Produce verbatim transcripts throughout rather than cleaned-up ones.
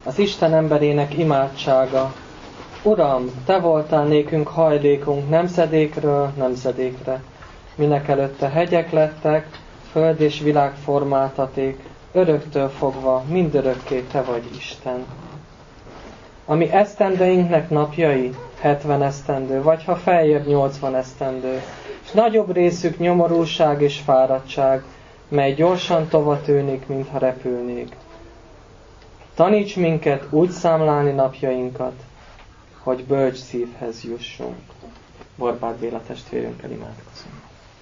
Az Isten emberének imádsága. Uram, Te voltál nékünk hajlékunk nemzedékről nemzedékre. Mindenekelőtte hegyek lettek, föld és világ formáltaték, öröktől fogva mindörökké Te vagy Isten. Ami esztendőinknek napjai, hetven esztendő, vagy ha feljebb nyolcvan esztendő, és nagyobb részük nyomorúság és fáradtság, mely gyorsan tovatűnik, mintha repülnék. Taníts minket úgy számlálni napjainkat, hogy bölcs szívhez jussunk. Borbáth Béla testvérünkkel imádkozunk.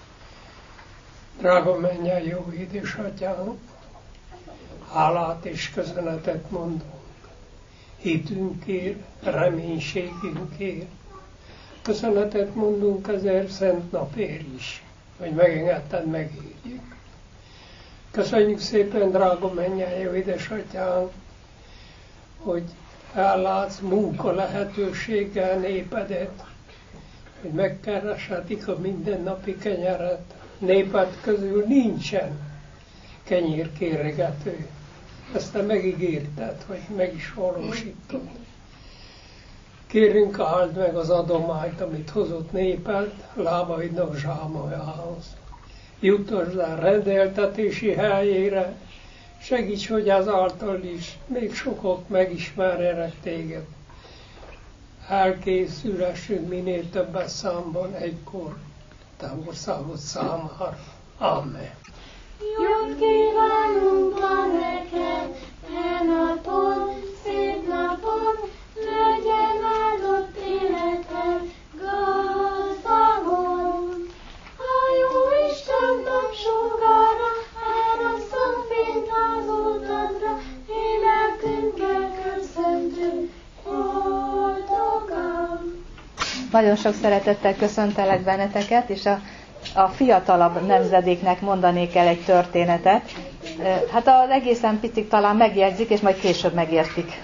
Drága mennyei jó édesatyánk, hálát és köszönetet mondunk hitünkért, reménységünkért. Köszönetet mondunk ezer szent napért is, hogy megengedted megérjük. Köszönjük szépen, drága mennyei jó édesatyánk, hogy ellátsz munka lehetőséggel népedet, hogy megkereshetik a mindennapi kenyeret. Néped közül nincsen kenyérkéregető. Ezt te megígérted, hogy meg is valósítod. Kérünk, áld meg az adományt, amit hozott néped lábaidnak zsámolyához. Juttasd el rendeltetési helyére, segíts, hogy ezáltal is még sokak megismerjenek téged. Elkészülessünk minél többes számban egykor Te országod számára. Amen. Jót kívánunk ma neked, e napon, szép napon, legyen áldott életed gazdagon. A jó Isten napsugára, árasszon fényt az utadra, énekünkkel köszöntünk boldogan. Nagyon sok szeretettel köszöntelek benneteket, és a A fiatalabb nemzedéknek mondanék el egy történetet. Hát az egészen picik talán megjegyzik, és majd később megértik.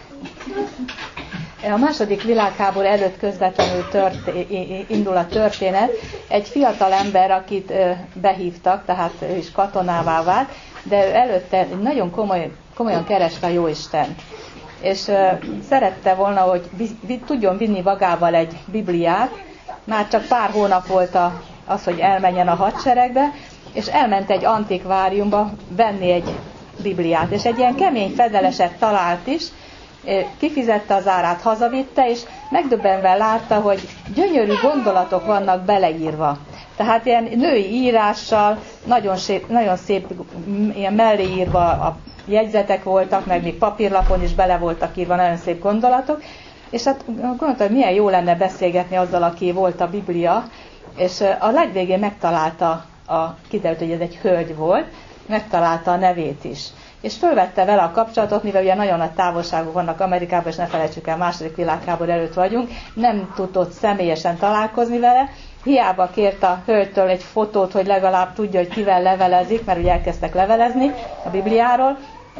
A második világháború előtt közvetlenül történ- indul a történet. Egy fiatal ember, akit behívtak, tehát ő is katonává vált, de ő előtte nagyon komoly, komolyan kereste a Jóistent. És szerette volna, hogy tudjon vinni magával egy Bibliát. Már csak pár hónap volt a az, hogy elmenjen a hadseregbe, és elment egy antikváriumba venni egy Bibliát, és egy ilyen kemény fedeleset talált is, kifizette az árát, hazavitte, és megdöbbenve látta, hogy gyönyörű gondolatok vannak beleírva. Tehát ilyen női írással, nagyon szép, nagyon szép ilyen melléírva a jegyzetek voltak, meg még papírlapon is bele voltak írva nagyon szép gondolatok, és hát gondoltam, hogy milyen jó lenne beszélgetni azzal, aki volt a Biblia, és a legvégén megtalálta, a, kiderült, hogy ez egy hölgy volt, megtalálta a nevét is. És fölvette vele a kapcsolatot, mivel ugye nagyon nagy távolságok vannak Amerikában, és ne felejtsük el, második világháború előtt vagyunk, nem tudott személyesen találkozni vele, hiába kért a hölgytől egy fotót, hogy legalább tudja, hogy kivel levelezik, mert ugye elkezdtek levelezni a Bibliáról,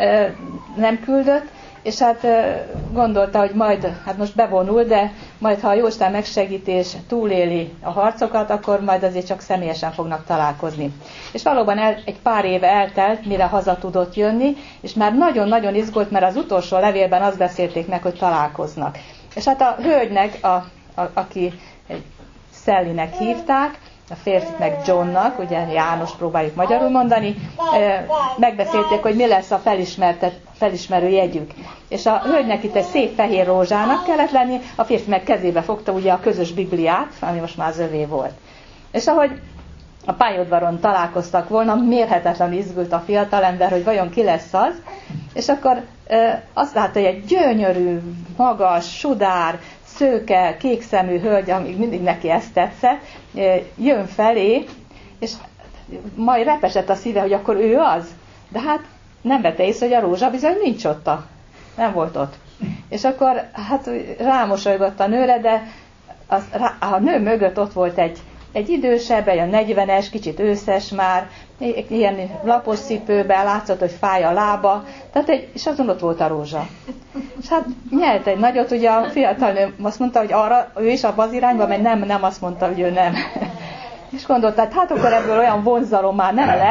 nem küldött, és hát gondolta, hogy majd, hát most bevonul, de majd ha a Jóisten megsegíti és túléli a harcokat, akkor majd azért csak személyesen fognak találkozni. És valóban el, egy pár éve eltelt, mire haza tudott jönni, és már nagyon-nagyon izgult, mert az utolsó levélben azt beszélték meg, hogy találkoznak. És hát a hölgynek, a, a, aki Szellinek hívták, a férfit meg Johnnak, ugye János próbáljuk magyarul mondani, megbeszélték, hogy mi lesz a felismerő jegyük. És a hölgynek itt egy szép fehér rózsának kellett lenni, a férfi meg kezébe fogta ugye a közös Bibliát, ami most már az övé volt. És ahogy a pályaudvaron találkoztak volna, mérhetetlen izgult a fiatalember, hogy vajon ki lesz az, és akkor azt látta, hogy egy gyönyörű, magas, sudár, szőke, kékszemű hölgy, amíg mindig neki ezt tetszett, jön felé, és majd repesett a szíve, hogy akkor ő az. De hát nem vette észre, hogy a rózsa bizony nincs ott, a, nem volt ott. És akkor hát rámosolygott a nőre, de az, a nő mögött ott volt egy, egy idősebb, egy negyvenes, kicsit őszes már, ilyen lapos cipőben, látszott, hogy fáj a lába, tehát egy, és azon ott volt a rózsa. És hát nyelt egy nagyot, ugye a fiatal nő azt mondta, hogy arra, ő is abba az irányba, mert nem, nem azt mondta, hogy ő nem. És gondolta, hát, hát akkor ebből olyan vonzalom már nem lesz,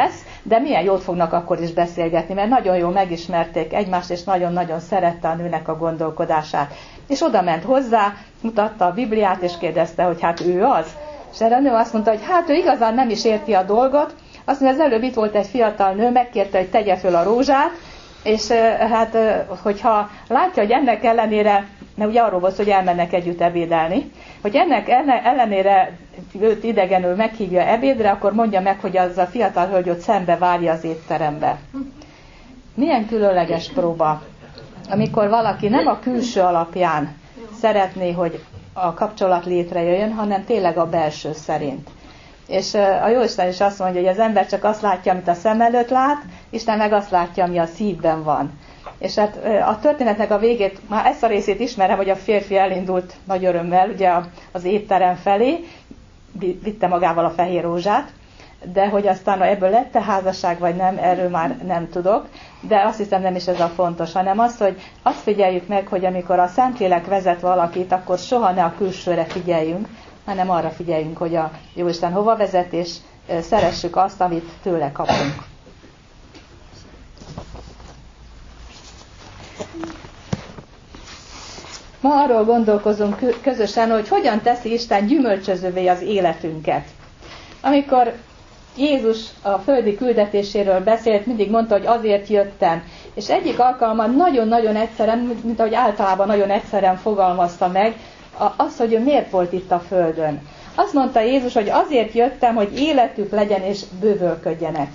de milyen jót fognak akkor is beszélgetni, mert nagyon jól megismerték egymást, és nagyon-nagyon szerette a nőnek a gondolkodását. És oda ment hozzá, mutatta a Bibliát, és kérdezte, hogy hát ő az. És erre a nő azt mondta, hogy hát ő igazán nem is érti a dolgot. Azt mondja, az előbb itt volt egy fiatal nő, megkérte, hogy tegye föl a rózsát, és hát, hogyha látja, hogy ennek ellenére, mert ugye arról volt, hogy elmennek együtt ebédelni, hogy ennek ellenére őt idegenül meghívja ebédre, akkor mondja meg, hogy az a fiatal hölgy ott szembe várja az étterembe. Milyen különleges próba, amikor valaki nem a külső alapján szeretné, hogy a kapcsolat létrejöjjön, hanem tényleg a belső szerint. És a Jóisten is azt mondja, hogy az ember csak azt látja, amit a szem előtt lát, Isten meg azt látja, ami a szívben van. És hát a történetnek a végét, már ezt a részét ismerem, hogy a férfi elindult nagy örömmel ugye az étterem felé, vitte magával a fehér rózsát, de hogy aztán ebből lett-e házasság vagy nem, erről már nem tudok, de azt hiszem nem is ez a fontos, hanem az, hogy azt figyeljük meg, hogy amikor a Szentlélek vezet valakit, akkor soha ne a külsőre figyeljünk, hanem arra figyeljünk, hogy a Jóisten hova vezet, és szeressük azt, amit tőle kapunk. Ma arról gondolkozunk közösen, hogy hogyan teszi Isten gyümölcsözővé az életünket. Amikor Jézus a földi küldetéséről beszélt, mindig mondta, hogy azért jöttem. És egyik alkalommal nagyon-nagyon egyszerűen, mint ahogy általában nagyon egyszerűen fogalmazta meg, az, hogy ő miért volt itt a földön. Azt mondta Jézus, hogy azért jöttem, hogy életük legyen és bővölködjenek.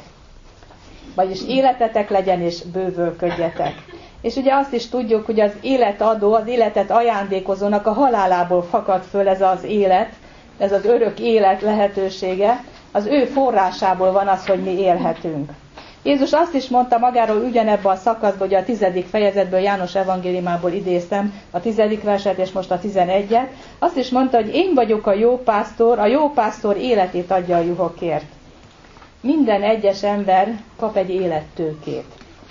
Vagyis életetek legyen és bővölködjetek. És ugye azt is tudjuk, hogy az életadó, az életet ajándékozónak a halálából fakad föl ez az élet, ez az örök élet lehetősége, az ő forrásából van az, hogy mi élhetünk. Jézus azt is mondta magáról ugyanebben a szakaszban, hogy a tizedik fejezetből, János evangéliumából idéztem a tizedik verset és most a tizenegyet, azt is mondta, hogy én vagyok a jó pásztor, a jó pásztor életét adja a juhokért. Minden egyes ember kap egy élettőkét.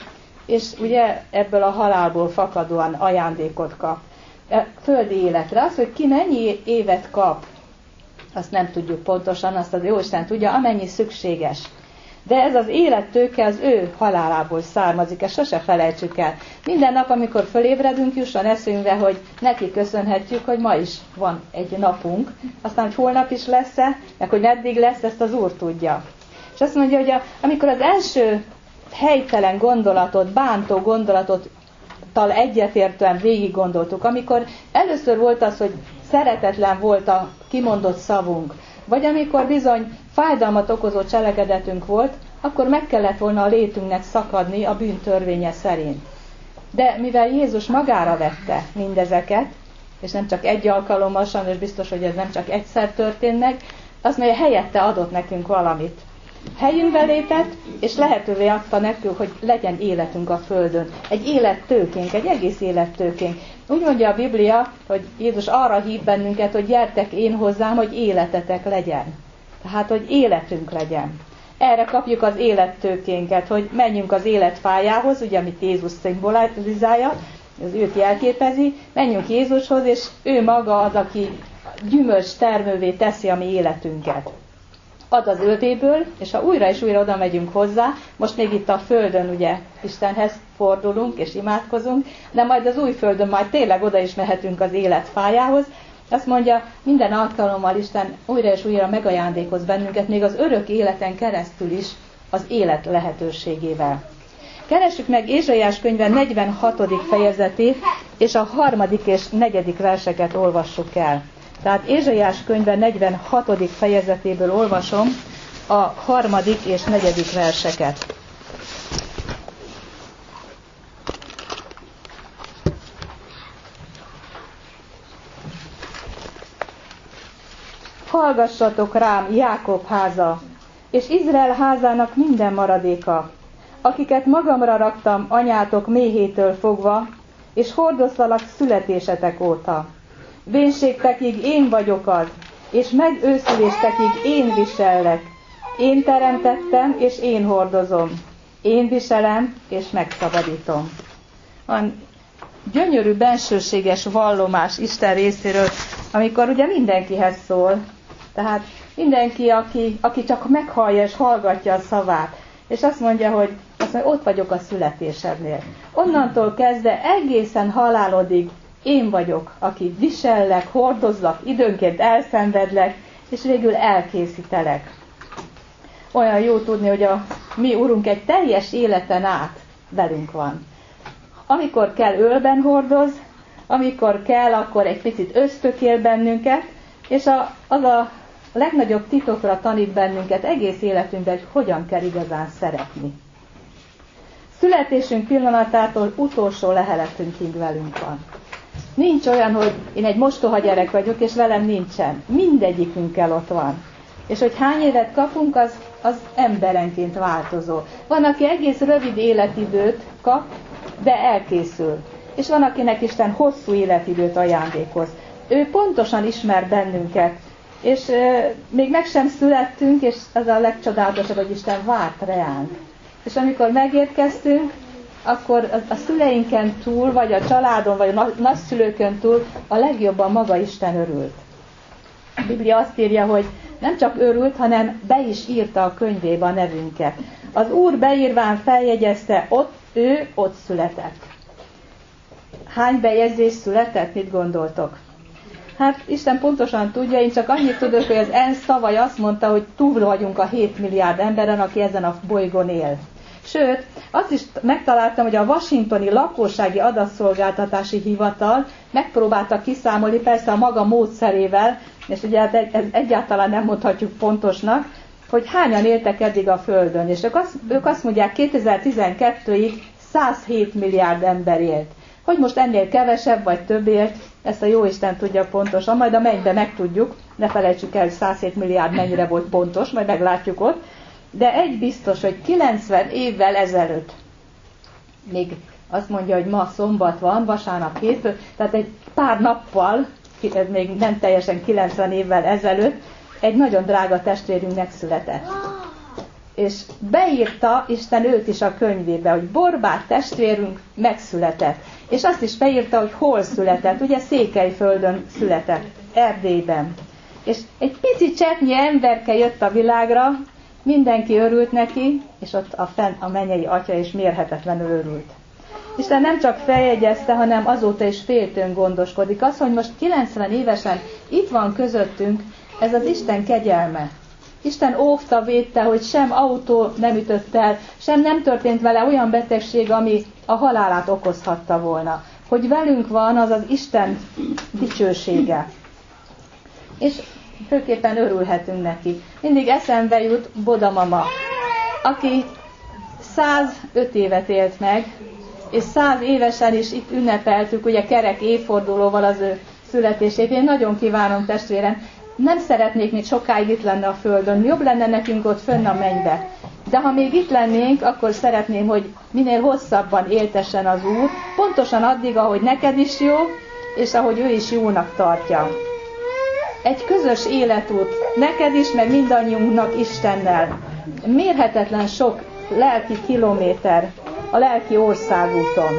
És ugye ebből a halálból fakadóan ajándékot kap. A földi életre az, hogy ki mennyi évet kap, azt nem tudjuk pontosan, azt az Jóisten tudja, amennyi szükséges. De ez az élettőke az ő halálából származik, ezt sose felejtsük el. Minden nap, amikor fölébredünk, jusson eszünkbe, hogy neki köszönhetjük, hogy ma is van egy napunk, aztán, hogy holnap is lesz-e, meg hogy meddig lesz, ezt az Úr tudja. És azt mondja, hogy a, amikor az első helytelen gondolatot, bántó gondolatot tal egyetértően végig gondoltuk, amikor először volt az, hogy szeretetlen volt a kimondott szavunk, vagy amikor bizony fájdalmat okozó cselekedetünk volt, akkor meg kellett volna a létünknek szakadni a bűn törvénye szerint. De mivel Jézus magára vette mindezeket, és nem csak egy alkalommal, sajnos biztos, hogy ez nem csak egyszer történt meg, azt mondja, helyette adott nekünk valamit. Helyünkbe lépett, és lehetővé adta nekünk, hogy legyen életünk a földön. Egy élettőkénk, egy egész élettőkénk. Úgy mondja a Biblia, hogy Jézus arra hív bennünket, hogy gyertek én hozzám, hogy életetek legyen. Tehát, hogy életünk legyen. Erre kapjuk az élettőkénket, hogy menjünk az életfájához, ugye, amit Jézus szimbolizálja, az őt jelképezi, menjünk Jézushoz, és ő maga az, aki gyümölcs termővé teszi a mi életünket. Ad az övéből, és ha újra és újra oda megyünk hozzá, most még itt a földön ugye Istenhez fordulunk és imádkozunk, de majd az új földön majd tényleg oda is mehetünk az életfájához. Azt mondja, minden alkalommal Isten újra és újra megajándékoz bennünket, még az örök életen keresztül is az élet lehetőségével. Keressük meg Ézsaiás könyve negyvenhatodik fejezetét, és a harmadik és negyedik verseket olvassuk el. Tehát Ézsaiás könyve negyvenhatodik fejezetéből olvasom a harmadik és negyedik verseket. Hallgassatok rám, Jákob háza, és Izrael házának minden maradéka, akiket magamra raktam anyátok méhétől fogva, és hordoztalak születésetek óta. Vénségtekig én vagyok az, és megőszüléstekig én visellek. Én teremtettem, és én hordozom. Én viselem, és megszabadítom. Van gyönyörű, bensőséges vallomás Isten részéről, amikor ugye mindenkihez szól. Tehát mindenki, aki, aki csak meghallja és hallgatja a szavát. És azt mondja, hogy azt mondja, ott vagyok a születésednél. Onnantól kezdve egészen halálodig én vagyok, aki visellek, hordozlak, időnként elszenvedlek, és végül elkészítelek. Olyan jó tudni, hogy a mi Urunk egy teljes életen át velünk van. Amikor kell, ölben hordoz, amikor kell, akkor egy picit ösztökél bennünket, és a, az a legnagyobb titokra tanít bennünket egész életünkben, hogy hogyan kell igazán szeretni. Születésünk pillanatától utolsó leheletünkig velünk van. Nincs olyan, hogy én egy mostoha gyerek vagyok, és velem nincsen. Mindegyikünkkel ott van. És hogy hány évet kapunk, az, az emberenként változó. Van, aki egész rövid életidőt kap, de elkészül. És van, akinek Isten hosszú életidőt ajándékoz. Ő pontosan ismer bennünket. És e, még meg sem születtünk, és az a legcsodálatosabb, hogy Isten várt reánk. És amikor megérkeztünk, akkor a, a szüleinken túl, vagy a családon, vagy a nagyszülőkön túl a legjobban maga Isten örült. A Biblia azt írja, hogy nem csak örült, hanem be is írta a könyvébe a nevünket. Az Úr beírván feljegyezte, ott ő ott született. Hány bejegyzés született? Mit gondoltok? Hát Isten pontosan tudja, én csak annyit tudok, hogy az ENSZ tavaly azt mondta, hogy túl vagyunk a hét milliárd emberen, aki ezen a bolygón él. Sőt, azt is megtaláltam, hogy a Washingtoni Lakossági Adatszolgáltatási Hivatal megpróbálta kiszámolni, persze a maga módszerével, és ugye ez egyáltalán nem mondhatjuk pontosnak, hogy hányan éltek eddig a Földön. És ők azt, ők azt mondják, kétezer-tizenkettőig százhét milliárd ember élt. Hogy most ennél kevesebb vagy több élt, ezt a Jóisten tudja pontosan, majd a mennybe megtudjuk, ne felejtsük el, hogy százhét milliárd mennyire volt pontos, majd meglátjuk ott. De egy biztos, hogy kilencven évvel ezelőtt, még azt mondja, hogy ma szombat van, vasárnap hétfő, tehát egy pár nappal, még nem teljesen kilencven évvel ezelőtt, egy nagyon drága testvérünknek született. És beírta Isten őt is a könyvébe, hogy Borbát testvérünk megszületett. És azt is beírta, hogy hol született. Ugye Székelyföldön született, Erdélyben. És egy pici cseppnyi emberke jött a világra, mindenki örült neki, és ott a, fenn, a mennyei atya is mérhetetlenül örült. Isten nem csak feljegyezte, hanem azóta is féltőn gondoskodik. Az, hogy most kilencven évesen itt van közöttünk, ez az Isten kegyelme. Isten óvta, védte, hogy sem autó nem ütött el, sem nem történt vele olyan betegség, ami a halálát okozhatta volna. Hogy velünk van, az az Isten dicsősége. És főképpen örülhetünk neki. Mindig eszembe jut Boda mama, aki százöt évet élt meg, és száz évesen is itt ünnepeltük, ugye kerek évfordulóval az ő születését. Én nagyon kívánom, testvérem, nem szeretnék még sokáig itt lenni a Földön, jobb lenne nekünk ott fönn a mennybe. De ha még itt lennénk, akkor szeretném, hogy minél hosszabban éltessen az Úr, pontosan addig, ahogy neked is jó, és ahogy ő is jónak tartja. Egy közös életút, neked is, meg mindannyiunknak Istennel. Mérhetetlen sok lelki kilométer a lelki országúton.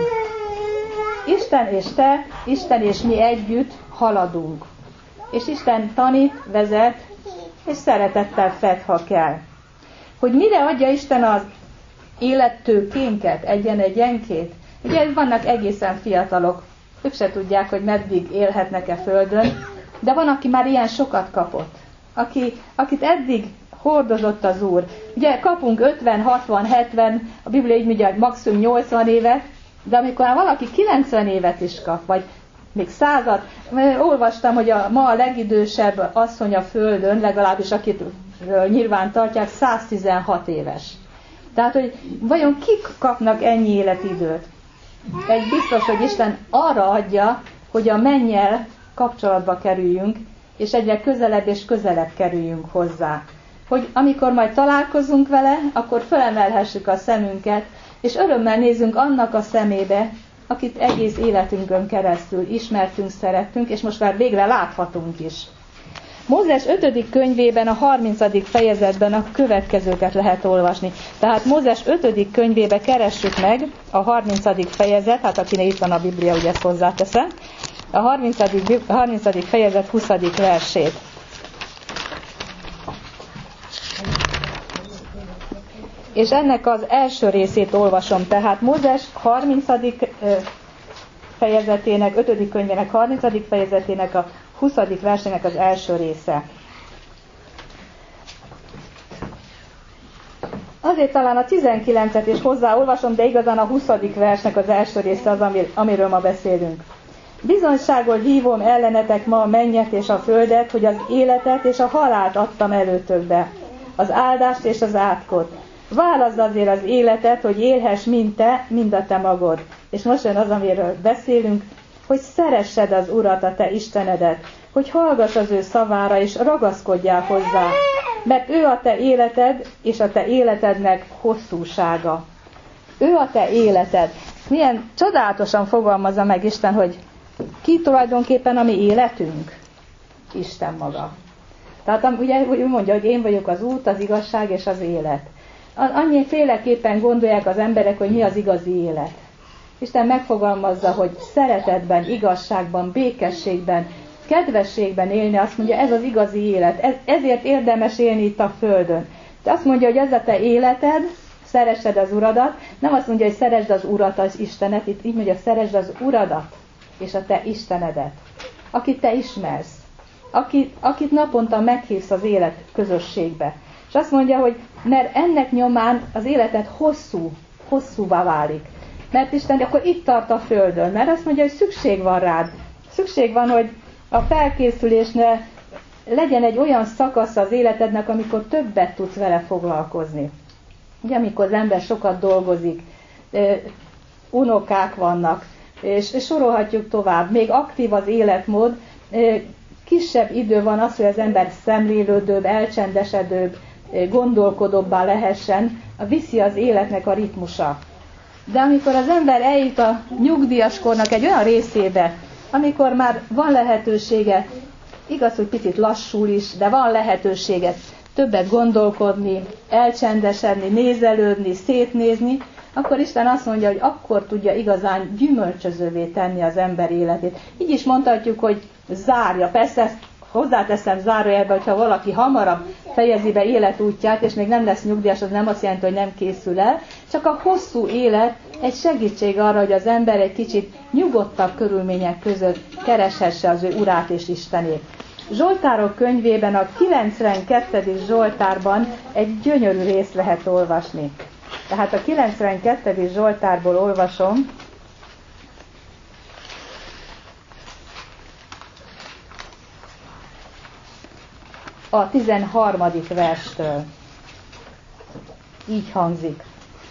Isten és te, Isten és mi együtt haladunk. És Isten tanít, vezet, és szeretettel fed, ha kell. Hogy mire adja Isten az élettőkénket, egyen-egyenként? Ugye vannak egészen fiatalok, ők se tudják, hogy meddig élhetnek-e Földön, de van, aki már ilyen sokat kapott. Aki, akit eddig hordozott az Úr. Ugye kapunk ötven, hatvan, hetven, a Biblia így mondja, hogy maximum nyolcvan évet, de amikor valaki kilencven évet is kap, vagy még százat, olvastam, hogy a, ma a legidősebb asszony a Földön, legalábbis akit nyilván tartják, száztizenhat éves. Tehát, hogy vajon kik kapnak ennyi életidőt? Egy biztos, hogy Isten arra adja, hogy a mennyel kapcsolatba kerüljünk, és egyre közelebb és közelebb kerüljünk hozzá. Hogy amikor majd találkozunk vele, akkor fölemelhessük a szemünket, és örömmel nézzünk annak a szemébe, akit egész életünkön keresztül ismertünk, szerettünk, és most már végre láthatunk is. Mózes ötödik könyvében, a harmincadik fejezetben a következőket lehet olvasni. Tehát Mózes ötödik könyvébe keressük meg a harmincadik fejezet, hát akinek itt van a Biblia, ugye ezt hozzáteszem, a harmincadik, harmincadik fejezet huszadik versét. És ennek az első részét olvasom, tehát Mózes harmincadik fejezetének, ötödik könyvének harmincadik fejezetének a huszadik versének az első része. Azért talán a tizenkilencet is hozzáolvasom, de igazán a huszadik versnek az első része az, amiről ma beszélünk. Bizonyságol hívom ellenetek ma a mennyet és a földet, hogy az életet és a halált adtam előtökbe, az áldást és az átkot. Válaszd azért az életet, hogy élhess mind te, mind a te magod. És most jön az, amiről beszélünk, hogy szeressed az Urat, a te Istenedet, hogy hallgass az ő szavára, és ragaszkodjál hozzá, mert ő a te életed, és a te életednek hosszúsága. Ő a te életed. Milyen csodálatosan fogalmazza meg Isten, hogy ki tulajdonképpen a mi életünk? Isten maga. Tehát ugye úgy mondja, hogy én vagyok az út, az igazság és az élet. Annyi féleképpen gondolják az emberek, hogy mi az igazi élet. Isten megfogalmazza, hogy szeretetben, igazságban, békességben, kedvességben élni, azt mondja, ez az igazi élet. Ez, ezért érdemes élni itt a földön. De azt mondja, hogy ez a te életed, szeressed az Uradat, nem azt mondja, hogy szeresd az Urat, az Istenet, itt így mondja, szeresd az Uradat és a te Istenedet, akit te ismersz, akit, akit naponta meghívsz az élet közösségbe. És azt mondja, hogy mert ennek nyomán az életed hosszú, hosszúvá válik. Mert Isten akkor itt tart a földön, mert azt mondja, hogy szükség van rád. Szükség van, hogy a felkészülésnél legyen egy olyan szakasz az életednek, amikor többet tudsz vele foglalkozni. Ugye, amikor az ember sokat dolgozik, unokák vannak, és sorolhatjuk tovább, még aktív az életmód, kisebb idő van az, hogy az ember szemlélődőbb, elcsendesedőbb, gondolkodóbbá lehessen, viszi az életnek a ritmusa. De amikor az ember eljut a nyugdíjas kornak egy olyan részébe, amikor már van lehetősége, igaz, hogy picit lassul is, de van lehetősége többet gondolkodni, elcsendesedni, nézelődni, szétnézni, akkor Isten azt mondja, hogy akkor tudja igazán gyümölcsözővé tenni az ember életét. Így is mondhatjuk, hogy zárja. Persze ezt hozzáteszem zárójelbe, hogyha valaki hamarabb fejezi be életútját, és még nem lesz nyugdíjas, az nem azt jelenti, hogy nem készül el, csak a hosszú élet egy segítség arra, hogy az ember egy kicsit nyugodtabb körülmények között kereshesse az ő Urát és Istenét. Zsoltárok könyvében a kilencvenkettedik Zsoltárban egy gyönyörű részt lehet olvasni. Tehát a kilencvenkettedik Zsoltárból olvasom, a tizenharmadik verstől. Így hangzik.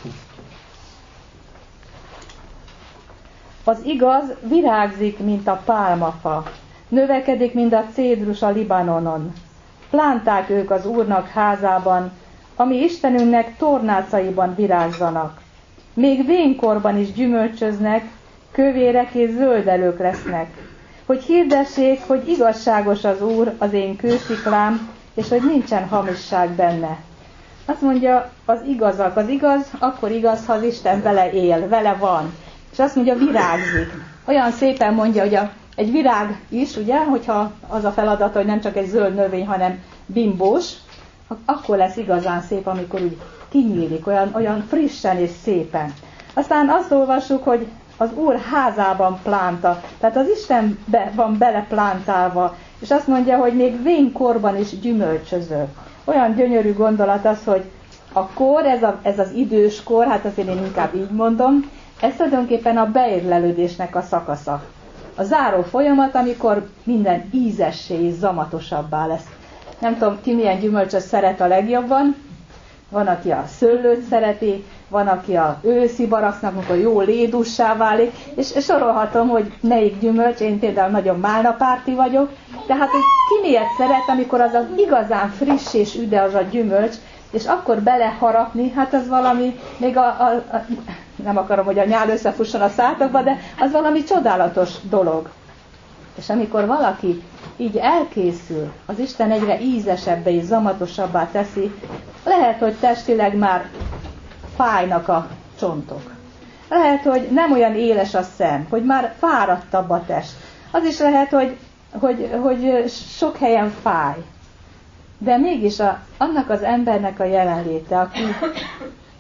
Az igaz virágzik, mint a pálmafa, növekedik, mint a cédrus a Libanonon. Plánták ők az Úrnak házában, ami Istenünknek tornácaiban virágzanak. Még vénkorban is gyümölcsöznek, kövérek és zöldelők lesznek. Hogy hirdessék, hogy igazságos az Úr, az én kősziklám, és hogy nincsen hamisság benne. Azt mondja, az igazak. Az igaz, akkor igaz, ha az Isten vele él, vele van. És azt mondja, virágzik. Olyan szépen mondja, hogy a, egy virág is, ugye, hogyha az a feladata, hogy nem csak egy zöld növény, hanem bimbós, akkor lesz igazán szép, amikor úgy kinyílik, olyan, olyan frissen és szépen. Aztán azt olvassuk, hogy az Úr házában plánta, tehát az Istenbe van beleplántálva, és azt mondja, hogy még vénkorban is gyümölcsöző. Olyan gyönyörű gondolat az, hogy a kor, ez, a, ez az idős kor, hát azért én inkább így mondom, ez tulajdonképpen a beérlelődésnek a szakasza. A záró folyamat, amikor minden ízessé és zamatosabbá lesz. Nem tudom, ki milyen gyümölcsöt szeret a legjobban, van, aki a szőlőt szereti, van, aki a őszi barasznak, amikor jó lédussá válik, és sorolhatom, hogy melyik gyümölcs, én például nagyon málnapárti vagyok, tehát hogy ki miért szeret, amikor az az igazán friss és üde az a gyümölcs, és akkor beleharapni, hát az valami, még a, a, a nem akarom, hogy a nyál összefusson a szátokba, de az valami csodálatos dolog. És amikor valaki így elkészül, az Isten egyre ízesebbé és zamatosabbá teszi, lehet, hogy testileg már fájnak a csontok. Lehet, hogy nem olyan éles a szem, hogy már fáradtabb a test. Az is lehet, hogy, hogy, hogy sok helyen fáj. De mégis a, annak az embernek a jelenléte, aki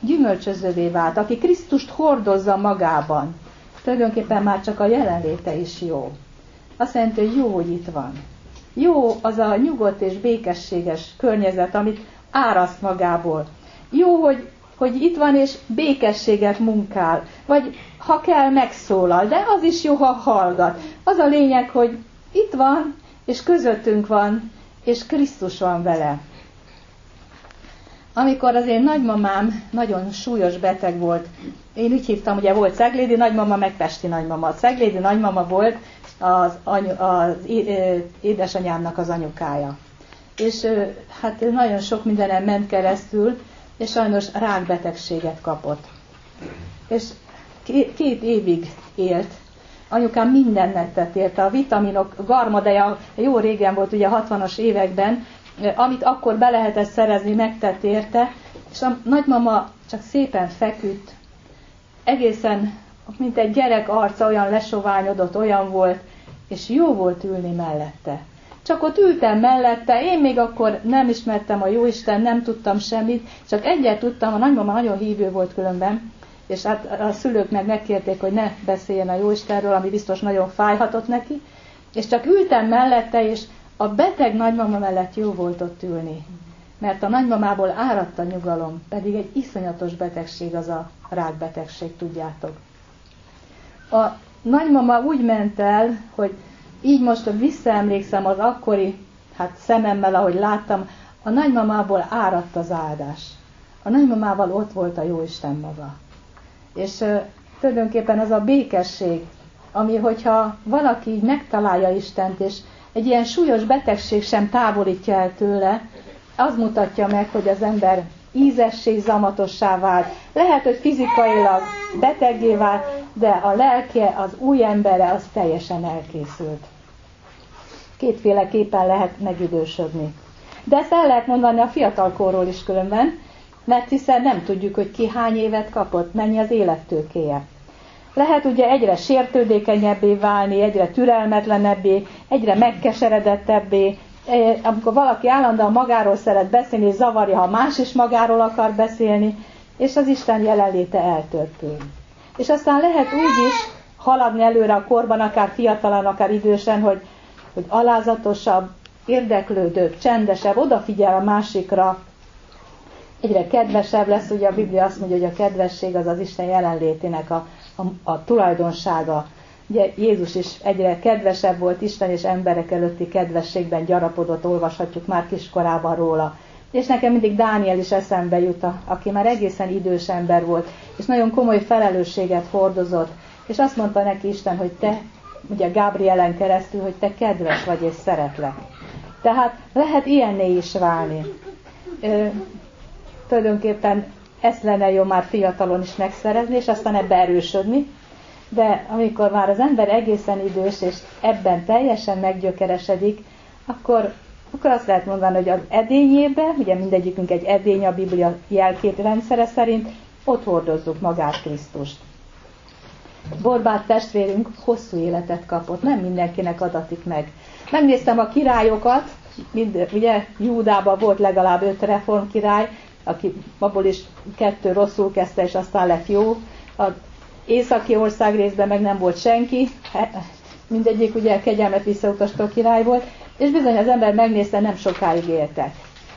gyümölcsözővé vált, aki Krisztust hordozza magában. Tulajdonképpen már csak a jelenléte is jó. Azt jelenti, hogy jó, hogy itt van. Jó az a nyugodt és békességes környezet, amit áraszt magából. Jó, hogy, hogy itt van és békességet munkál, vagy ha kell, megszólal, de az is jó, ha hallgat. Az a lényeg, hogy itt van, és közöttünk van, és Krisztus van vele. Amikor az én nagymamám nagyon súlyos beteg volt, én úgy hívtam, ugye volt ceglédi nagymama, meg pesti nagymama. A ceglédi nagymama volt az, anyu, az édesanyámnak az anyukája. És hát nagyon sok mindenen ment keresztül, és sajnos rákbetegséget kapott. És két évig élt. Anyukám mindent megtett érte. A vitaminok garmadeja, jó régen volt, ugye a hatvanas években, amit akkor be lehetett szerezni, megtett érte, és a nagymama csak szépen feküdt, egészen, mint egy gyerek arca, olyan lesoványodott, olyan volt, és jó volt ülni mellette. Csak ott ültem mellette, én még akkor nem ismertem a Jóisten, nem tudtam semmit, csak egyet tudtam, a nagymama nagyon hívő volt különben, és hát a szülők meg megkérték, hogy ne beszéljen a Jóistenről, ami biztos nagyon fájhatott neki, és csak ültem mellette, és a beteg nagymama mellett jó volt ott ülni, mert a nagymamából áradt a nyugalom, pedig egy iszonyatos betegség az a rákbetegség, tudjátok. A nagymama úgy ment el, hogy így most visszaemlékszem az akkori hát szememmel, ahogy láttam, a nagymamából áradt az áldás. A nagymamával ott volt a Jóisten maga. És uh, tulajdonképpen az a békesség, ami hogyha valaki így megtalálja Istent, és egy ilyen súlyos betegség sem távolítja el tőle, az mutatja meg, hogy az ember ízessé, zamatossá vált. Lehet, hogy fizikailag beteggé vált, de a lelke, az új embere, az teljesen elkészült. Kétféleképpen lehet megidősödni. De ezt el lehet mondani a fiatalkorról is különben, mert hiszen nem tudjuk, hogy ki hány évet kapott, mennyi az élettőkéje. Lehet ugye egyre sértődékenyebbé válni, egyre türelmetlenebbé, egyre megkeseredettebbé. Amikor valaki állandóan magáról szeret beszélni, és zavarja, ha más is magáról akar beszélni, és az Isten jelenléte eltörpül. És aztán lehet úgy is haladni előre a korban, akár fiatalan, akár idősen, hogy, hogy alázatosabb, érdeklődőbb, csendesebb, odafigyel a másikra, egyre kedvesebb lesz. Ugye a Biblia azt mondja, hogy a kedvesség az az Isten jelenlétének a, a, a tulajdonsága. Ugye Jézus is egyre kedvesebb volt, Isten és emberek előtti kedvességben gyarapodott, olvashatjuk már kiskorában róla. És nekem mindig Dániel is eszembe jut, aki már egészen idős ember volt, és nagyon komoly felelősséget hordozott, és azt mondta neki Isten, hogy te, ugye Gábrielen keresztül, hogy te kedves vagy és szeretlek. Tehát lehet ilyenné is válni. Ö, tulajdonképpen ezt lenne jó már fiatalon is megszerezni, és aztán ebbe erősödni. De amikor már az ember egészen idős, és ebben teljesen meggyökeresedik, akkor, akkor azt lehet mondani, hogy az edényében, ugye mindegyikünk egy edény a Biblia jelkép rendszere szerint, ott hordozzuk magát Krisztust. Borbát testvérünk hosszú életet kapott, nem mindenkinek adatik meg. Megnéztem a királyokat, mind, ugye Júdában volt legalább öt reformkirály, aki abból is kettő rosszul kezdte, és aztán lett jó. A északi ország részben meg nem volt senki, mindegyik ugye kegyelmet visszautasító király volt, és bizony az ember megnézte, nem sokáig éltek.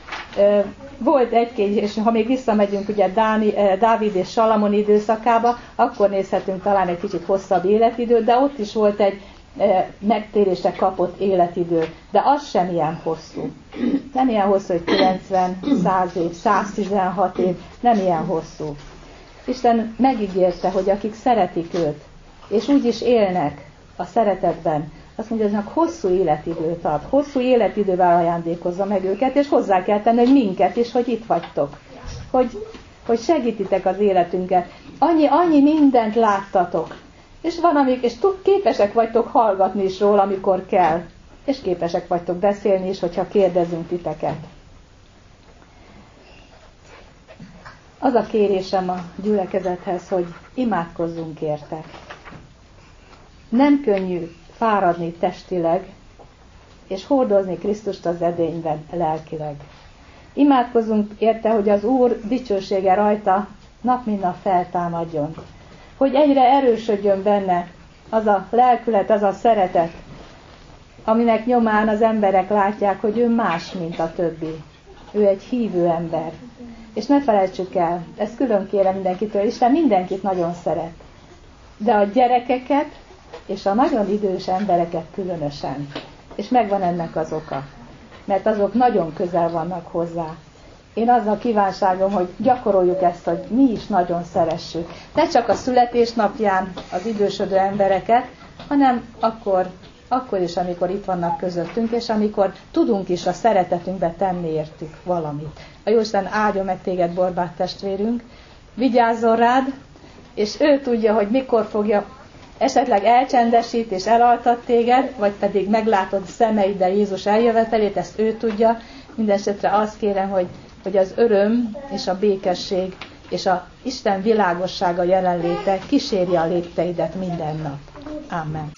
Volt egy-két, és ha még visszamegyünk ugye Dáni, Dávid és Salamon időszakába, akkor nézhetünk talán egy kicsit hosszabb életidőt, de ott is volt egy megtérésre kapott életidő, de az sem ilyen hosszú. Nem ilyen hosszú, hogy kilencven, száz év, száztizenhat év, nem ilyen hosszú. Isten megígérte, hogy akik szeretik őt, és úgy is élnek a szeretetben, azt mondja, hogy hosszú életidőt ad, hosszú életidővel ajándékozza meg őket, és hozzá kell tenni, hogy minket is, hogy itt vagytok, hogy, hogy segítitek az életünket. Annyi, annyi mindent láttatok, és van, amik, és képesek vagytok hallgatni is róla, amikor kell, és képesek vagytok beszélni is, hogyha kérdezünk titeket. Az a kérésem a gyülekezethez, hogy imádkozzunk értek. Nem könnyű fáradni testileg, és hordozni Krisztust az edényben lelkileg. Imádkozzunk érte, hogy az Úr dicsősége rajta nap mint nap feltámadjon. Hogy egyre erősödjön benne az a lelkület, az a szeretet, aminek nyomán az emberek látják, hogy ő más, mint a többi. Ő egy hívő ember. És ne felejtsük el, ezt külön kérem mindenkitől, Isten mindenkit nagyon szeret. De a gyerekeket és a nagyon idős embereket különösen. És megvan ennek az oka. Mert azok nagyon közel vannak hozzá. Én az a kívánságom, hogy gyakoroljuk ezt, hogy mi is nagyon szeressük. Ne csak a születésnapján az idősödő embereket, hanem akkor, akkor is, amikor itt vannak közöttünk, és amikor tudunk is a szeretetünkbe tenni értük valamit. A Jóisten áldjon meg téged, Borbák testvérünk, vigyázzon rád, és ő tudja, hogy mikor fogja, esetleg elcsendesít és elaltat téged, vagy pedig meglátod szemeiddel Jézus eljövetelét, ezt ő tudja. Mindenesetre azt kérem, hogy, hogy az öröm és a békesség és a Isten világossága jelenléte kísérje a lépteidet minden nap. Amen.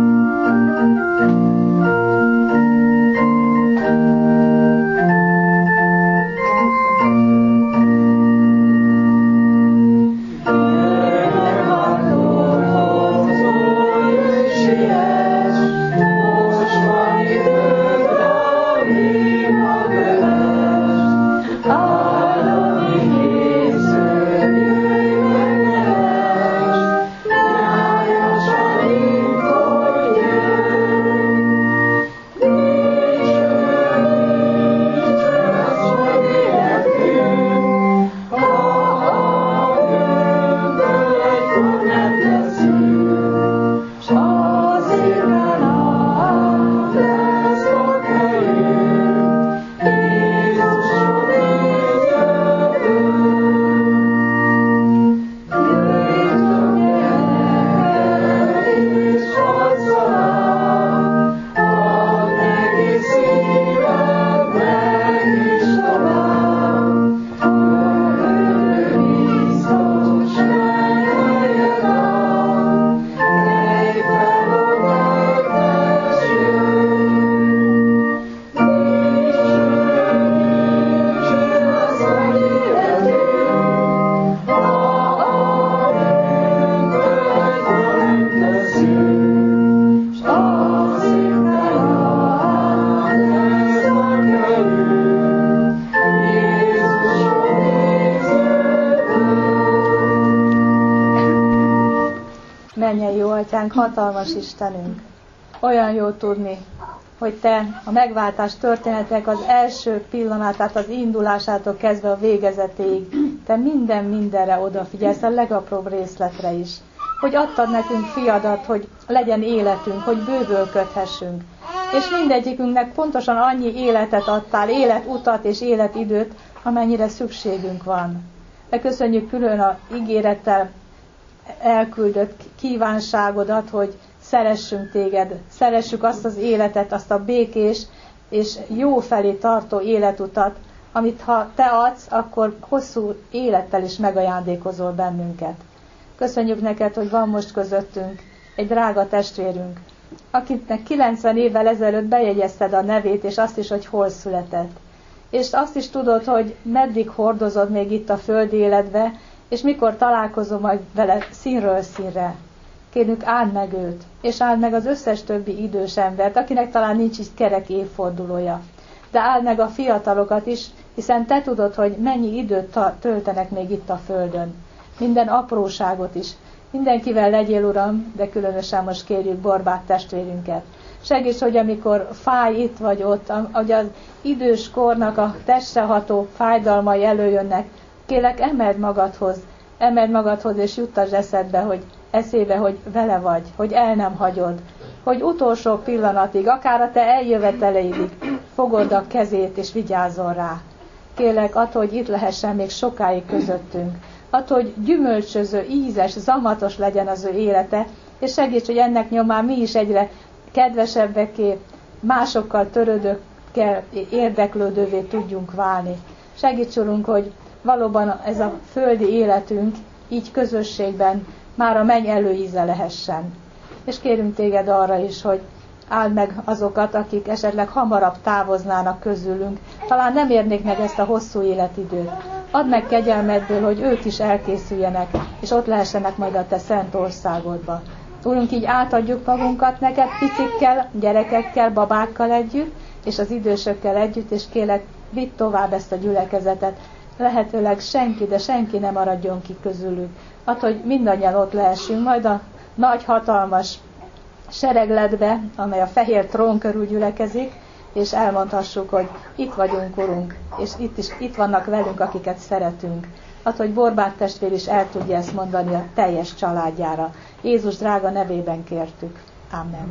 Atyánk, hatalmas Istenünk, olyan jó tudni, hogy Te a megváltás történetek az első pillanatát, az indulásától kezdve a végezetéig, Te minden mindenre odafigyelsz, a legapróbb részletre is. Hogy adtad nekünk fiadat, hogy legyen életünk, hogy bővölködhessünk. És mindegyikünknek pontosan annyi életet adtál, életutat és életidőt, amennyire szükségünk van. De köszönjük külön a ígérettel elküldött kívánságodat, hogy szeressünk téged, szeressük azt az életet, azt a békés és jó felé tartó életutat, amit ha te adsz, akkor hosszú élettel is megajándékozol bennünket. Köszönjük neked, hogy van most közöttünk egy drága testvérünk, akinek kilencven évvel ezelőtt bejegyezted a nevét, és azt is, hogy hol született. És azt is tudod, hogy meddig hordozod még itt a földi életbe, és mikor találkozom majd vele színről színre. Kérjük, áld meg őt, és áld meg az összes többi idős embert, akinek talán nincs is kerek évfordulója. De áld meg a fiatalokat is, hiszen te tudod, hogy mennyi időt töltenek még itt a földön. Minden apróságot is. Mindenkivel legyél, Uram, de különösen most kérjük Borbák testvérünket. Segíts, hogy amikor fáj itt vagy ott, hogy az idős kornak a testre ható fájdalmai előjönnek, kérlek, emeld magadhoz, emeld magadhoz, és juttasd eszedbe, hogy eszébe, hogy vele vagy, hogy el nem hagyod, hogy utolsó pillanatig, akár a te eljöveteleig fogod a kezét, és vigyázzon rá. Kérlek, attól, hogy itt lehessen még sokáig közöttünk, attól, hogy gyümölcsöző, ízes, zamatos legyen az ő élete, és segíts, hogy ennek nyomán mi is egyre kedvesebbeké, másokkal törődőkkel érdeklődővé tudjunk válni. Segíts, Urunk, hogy valóban ez a földi életünk így közösségben már a menny előíze lehessen. És kérünk téged arra is, hogy áld meg azokat, akik esetleg hamarabb távoznának közülünk. Talán nem érnék meg ezt a hosszú életidőt. add meg kegyelmedből, hogy ők is elkészüljenek, és ott lehessenek majd a te szent országodba. Úrunk, így átadjuk magunkat neked picikkel, gyerekekkel, babákkal együtt, és az idősökkel együtt, és kérlek, vidd tovább ezt a gyülekezetet. Lehetőleg senki, de senki nem maradjon ki közülük. Add, hogy mindannyian ott lehessünk, majd a nagy, hatalmas seregletbe, amely a fehér trón körül gyülekezik, és elmondhassuk, hogy itt vagyunk, Urunk, és itt is itt vannak velünk, akiket szeretünk. Add, hogy Borbák testvér is el tudja ezt mondani a teljes családjára. Jézus drága nevében kértük. Amen.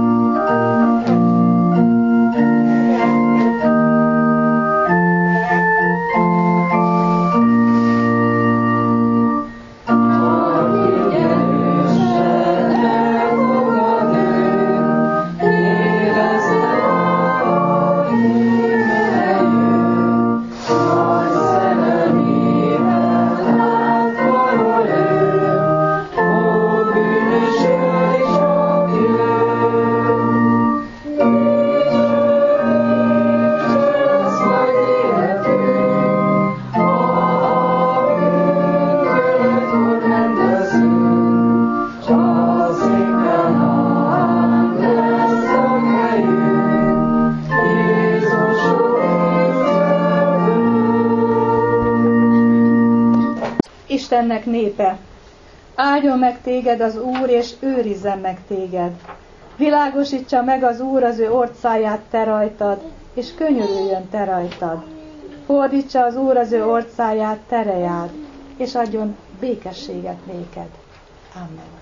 Istennek népe, áldjon meg téged az Úr, és őrizzen meg téged. Világosítsa meg az Úr az ő orcáját te rajtad, és könyörüljön te rajtad. Fordítsa az Úr az ő orcáját te reád, és adjon békességet néked. Amen.